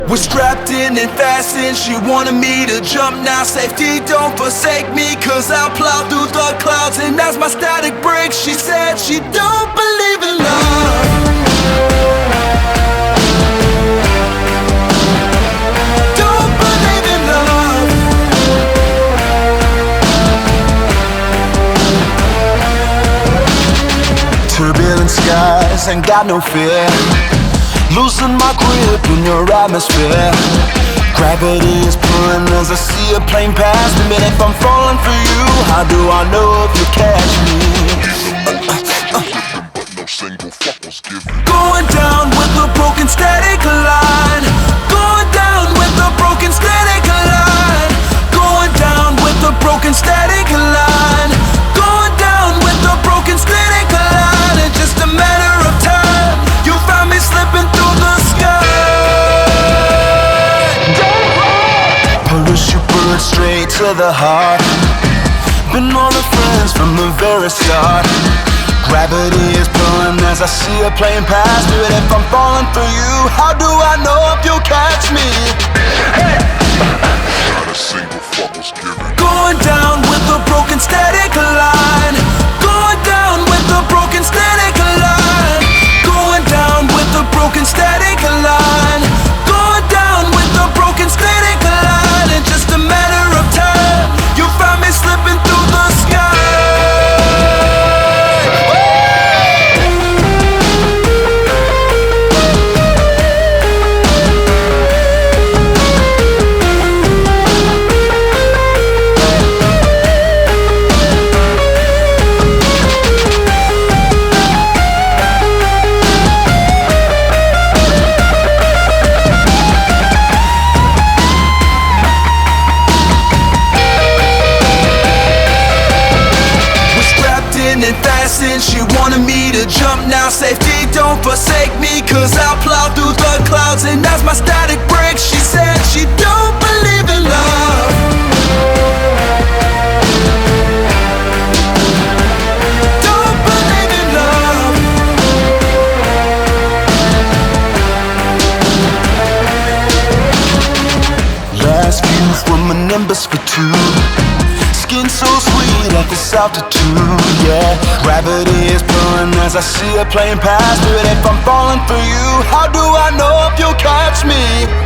We're strapped in and fastened, she wanted me to jump now. Safety, don't forsake me, cause I'll plow through the clouds. And as my static breaks, she said she don't believe in love. Don't believe in love. Turbulent skies, ain't got no fear. Losing my grip in your atmosphere. Gravity is pulling as I see a plane pass me. But if I'm falling for you, how do I know if you catch me? Going down with a broken static line. Going down with a broken static line. Going down with a broken static line. Going down with a broken static line. It's just a matter of time. You found me slipping through the sky. Parachute bullet straight to the heart. Been all the friends from the very start. Gravity is pulling as I see a plane pass me. But if I'm falling for you, how do I know if you'll catch me? Not a single fuck was given. Going down with a broken static line. Going down with a broken static line. Going down with a broken static line. Going down with a broken static line. It's just a matter of time. You found me slipping through the sky. She wanted me to jump now. Safety, don't forsake me, cause I'll plow through the clouds. And as my static breaks, she said she don't believe in love. Don't believe in love. Last view from a Nimbus for two. Skin so sweet at this altitude, yeah. Gravity is pulling as I see a plane pass me. But if I'm falling for you, how do I know if you'll catch me?